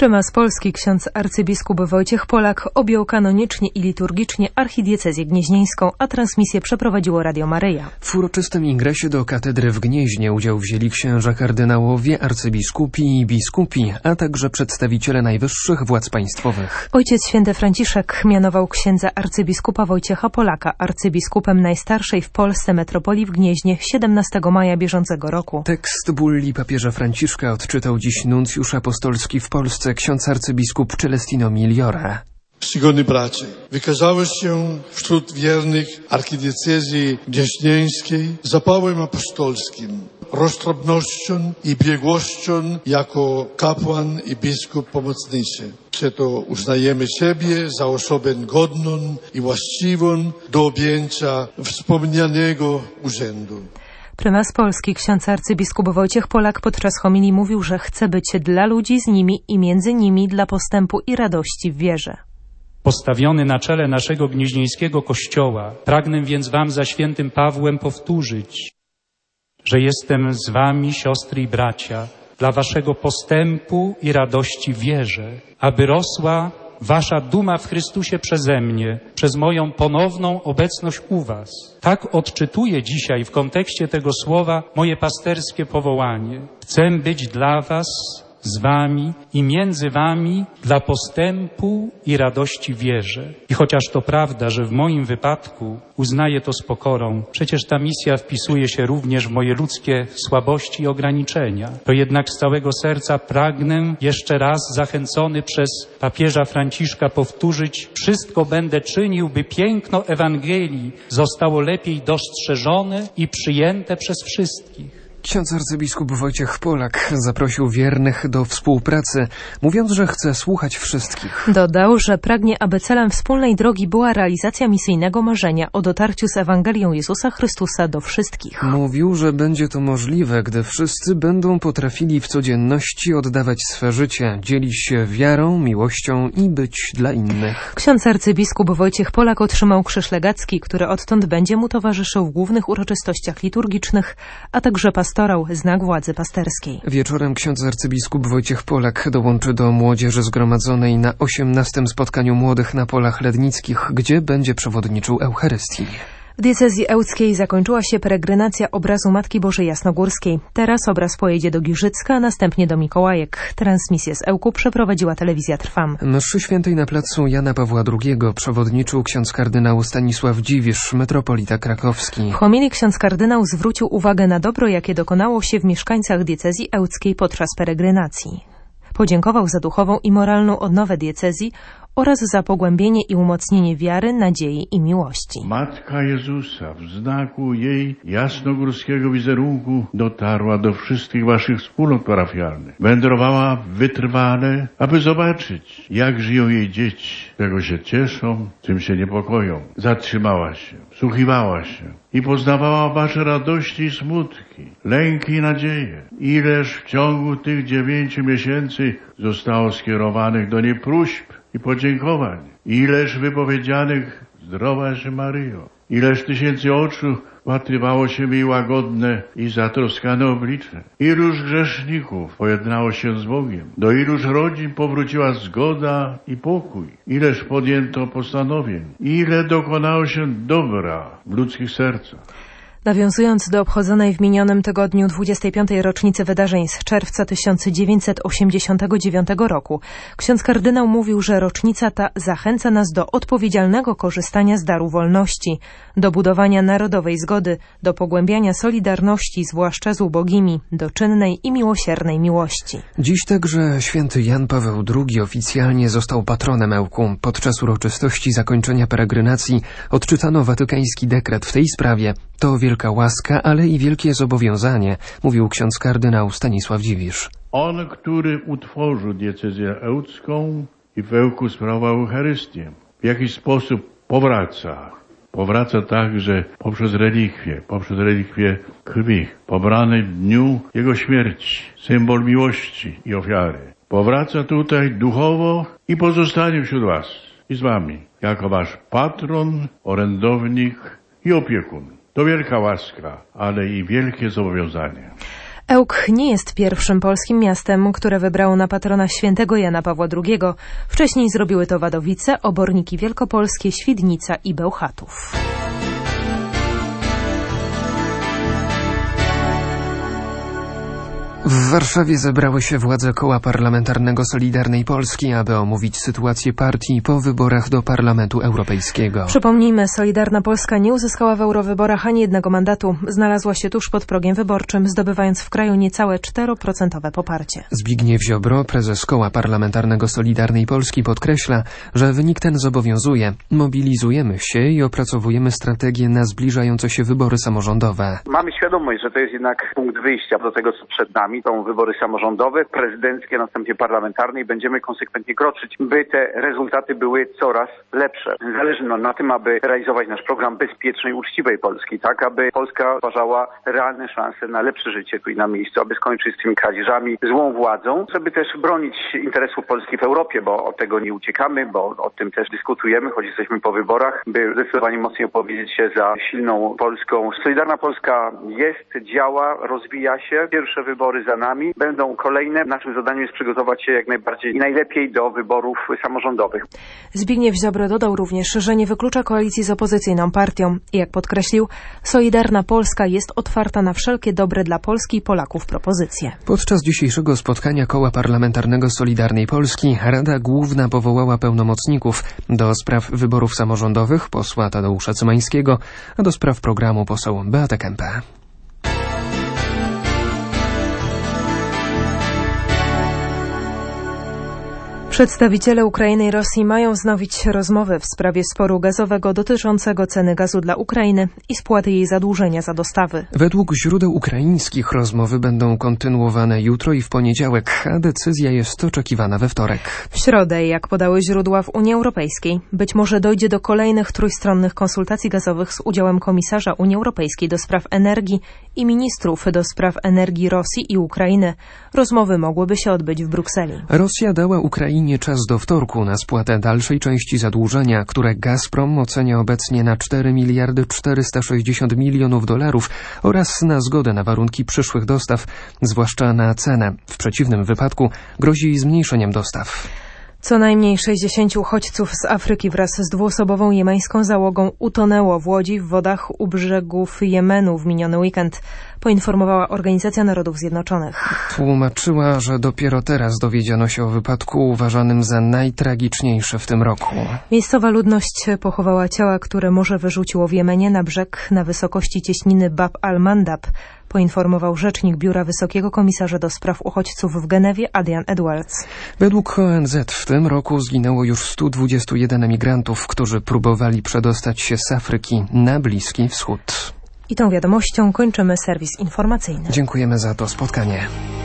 Prymas Polski ksiądz arcybiskup Wojciech Polak objął kanonicznie i liturgicznie archidiecezję gnieźnieńską, a transmisję przeprowadziło Radio Maryja. W uroczystym ingresie do katedry w Gnieźnie udział wzięli księża kardynałowie, arcybiskupi i biskupi, a także przedstawiciele najwyższych władz państwowych. Ojciec Święty Franciszek mianował księdza arcybiskupa Wojciecha Polaka arcybiskupem najstarszej w Polsce metropolii w Gnieźnie 17 maja bieżącego roku. Tekst bulli papieża Franciszka odczytał dziś nuncjusz apostolski w Polsce ksiądz arcybiskup Celestino Migliore. Czcigodny bracie, wykazałeś się wśród wiernych archidiecezji gnieźnieńskiej zapałem apostolskim, roztropnością i biegłością jako kapłan i biskup pomocniczy. Przeto uznajemy Ciebie za osobę godną i właściwą do objęcia wspomnianego urzędu. Prymas Polski ksiądz arcybiskup Wojciech Polak podczas homilii mówił, że chce być dla ludzi z nimi i między nimi dla postępu i radości w wierze. Postawiony na czele naszego gnieźnieńskiego kościoła, pragnę więc wam za świętym Pawłem powtórzyć, że jestem z wami, siostry i bracia, dla waszego postępu i radości w wierze, aby rosła wasza duma w Chrystusie przeze mnie, przez moją ponowną obecność u was. Tak odczytuję dzisiaj w kontekście tego słowa moje pasterskie powołanie. Chcę być dla was, z wami i między wami dla postępu i radości w wierze. I chociaż to prawda, że w moim wypadku uznaję to z pokorą, przecież ta misja wpisuje się również w moje ludzkie słabości i ograniczenia, to jednak z całego serca pragnę jeszcze raz, zachęcony przez papieża Franciszka, powtórzyć: wszystko będę czynił, by piękno Ewangelii zostało lepiej dostrzeżone i przyjęte przez wszystkich. Ksiądz arcybiskup Wojciech Polak zaprosił wiernych do współpracy, mówiąc, że chce słuchać wszystkich. Dodał, że pragnie, aby celem wspólnej drogi była realizacja misyjnego marzenia o dotarciu z Ewangelią Jezusa Chrystusa do wszystkich. Mówił, że będzie to możliwe, gdy wszyscy będą potrafili w codzienności oddawać swe życie, dzielić się wiarą, miłością i być dla innych. Ksiądz arcybiskup Wojciech Polak otrzymał krzyż legacki, który odtąd będzie mu towarzyszył w głównych uroczystościach liturgicznych, a także pastorał, znak władzy pasterskiej. Wieczorem ksiądz arcybiskup Wojciech Polak dołączy do młodzieży zgromadzonej na 18. spotkaniu młodych na Polach Lednickich, gdzie będzie przewodniczył Eucharystii. W diecezji ełckiej zakończyła się peregrinacja obrazu Matki Bożej Jasnogórskiej. Teraz obraz pojedzie do Giżycka, a następnie do Mikołajek. Transmisję z Ełku przeprowadziła telewizja Trwam. Mszy świętej na placu Jana Pawła II przewodniczył ksiądz kardynał Stanisław Dziwisz, metropolita krakowski. W homilii ksiądz kardynał zwrócił uwagę na dobro, jakie dokonało się w mieszkańcach diecezji ełckiej podczas peregrinacji. Podziękował za duchową i moralną odnowę diecezji oraz za pogłębienie i umocnienie wiary, nadziei i miłości. Matka Jezusa w znaku jej jasnogórskiego wizerunku dotarła do wszystkich waszych wspólnot parafialnych. Wędrowała wytrwale, aby zobaczyć, jak żyją jej dzieci, czego się cieszą, czym się niepokoją. Zatrzymała się, wsłuchiwała się i poznawała wasze radości i smutki, lęki i nadzieje. Ileż w ciągu tych 9 miesięcy zostało skierowanych do niej próśb i podziękowań. Ileż wypowiedzianych zdrowaś Maryjo. Ileż tysięcy oczu wpatrywało się w jej łagodne i zatroskane oblicze. Iluż grzeszników pojednało się z Bogiem. Do iluż rodzin powróciła zgoda i pokój. Ileż podjęto postanowień. Ile dokonało się dobra w ludzkich sercach. Nawiązując do obchodzonej w minionym tygodniu 25. rocznicy wydarzeń z czerwca 1989 roku, ksiądz kardynał mówił, że rocznica ta zachęca nas do odpowiedzialnego korzystania z daru wolności, do budowania narodowej zgody, do pogłębiania solidarności, zwłaszcza z ubogimi, do czynnej i miłosiernej miłości. Dziś także święty Jan Paweł II oficjalnie został patronem Ełku. Podczas uroczystości zakończenia peregrinacji odczytano watykański dekret w tej sprawie. To wielka łaska, ale i wielkie zobowiązanie, mówił ksiądz kardynał Stanisław Dziwisz. On, który utworzył diecezję ełcką i w Ełku sprawował Eucharystię, w jakiś sposób powraca. Powraca także poprzez relikwie krwi, pobranej w dniu jego śmierci, symbol miłości i ofiary. Powraca tutaj duchowo i pozostanie wśród was i z wami, jako wasz patron, orędownik i opiekun. To wielka łaska, ale i wielkie zobowiązanie. Ełk nie jest pierwszym polskim miastem, które wybrało na patrona świętego Jana Pawła II. Wcześniej zrobiły to Wadowice, Oborniki Wielkopolskie, Świdnica i Bełchatów. W Warszawie zebrały się władze Koła Parlamentarnego Solidarnej Polski, aby omówić sytuację partii po wyborach do Parlamentu Europejskiego. Przypomnijmy, Solidarna Polska nie uzyskała w eurowyborach ani jednego mandatu. Znalazła się tuż pod progiem wyborczym, zdobywając w kraju niecałe 4% poparcie. Zbigniew Ziobro, prezes Koła Parlamentarnego Solidarnej Polski, podkreśla, że wynik ten zobowiązuje. Mobilizujemy się i opracowujemy strategię na zbliżające się wybory samorządowe. Mamy świadomość, że to jest jednak punkt wyjścia do tego, co przed nami. Są wybory samorządowe, prezydenckie, następnie parlamentarne i będziemy konsekwentnie kroczyć, by te rezultaty były coraz lepsze. Zależy nam na tym, aby realizować nasz program bezpiecznej, uczciwej Polski, tak aby Polska stwarzała realne szanse na lepsze życie tu i na miejscu, aby skończyć z tymi kradzieżami, złą władzą, żeby też bronić interesów Polski w Europie, bo od tego nie uciekamy, bo o tym też dyskutujemy, choć jesteśmy po wyborach, by zdecydowanie mocniej opowiedzieć się za silną Polską. Solidarna Polska jest, działa, rozwija się. Pierwsze wybory za nami, będą kolejne. Naszym zadaniem jest przygotować się jak najbardziej i najlepiej do wyborów samorządowych. Zbigniew Ziobro dodał również, że nie wyklucza koalicji z opozycyjną partią. I jak podkreślił, Solidarna Polska jest otwarta na wszelkie dobre dla Polski i Polaków propozycje. Podczas dzisiejszego spotkania Koła Parlamentarnego Solidarnej Polski Rada Główna powołała pełnomocników do spraw wyborów samorządowych posła Tadeusza Cymańskiego, a do spraw programu poseł Beatę Kempę. Przedstawiciele Ukrainy i Rosji mają wznowić rozmowy w sprawie sporu gazowego dotyczącego ceny gazu dla Ukrainy i spłaty jej zadłużenia za dostawy. Według źródeł ukraińskich rozmowy będą kontynuowane jutro i w poniedziałek, a decyzja jest oczekiwana we wtorek. W środę, jak podały źródła w Unii Europejskiej, być może dojdzie do kolejnych trójstronnych konsultacji gazowych z udziałem komisarza Unii Europejskiej do spraw energii i ministrów do spraw energii Rosji i Ukrainy. Rozmowy mogłyby się odbyć w Brukseli. Rosja dała Ukrainie czas do wtorku na spłatę dalszej części zadłużenia, które Gazprom ocenia obecnie na 4 miliardy 460 milionów dolarów oraz na zgodę na warunki przyszłych dostaw, zwłaszcza na cenę. W przeciwnym wypadku grozi zmniejszeniem dostaw. Co najmniej 60 uchodźców z Afryki wraz z dwuosobową jemeńską załogą utonęło w łodzi w wodach u brzegów Jemenu w miniony weekend, poinformowała Organizacja Narodów Zjednoczonych. Tłumaczyła, że dopiero teraz dowiedziano się o wypadku uważanym za najtragiczniejszy w tym roku. Miejscowa ludność pochowała ciała, które morze wyrzuciło w Jemenie na brzeg na wysokości cieśniny Bab al-Mandab, poinformował rzecznik Biura Wysokiego Komisarza do Spraw Uchodźców w Genewie Adrian Edwards. Według ONZ w tym roku zginęło już 121 emigrantów, którzy próbowali przedostać się z Afryki na Bliski Wschód. I tą wiadomością kończymy serwis informacyjny. Dziękujemy za to spotkanie.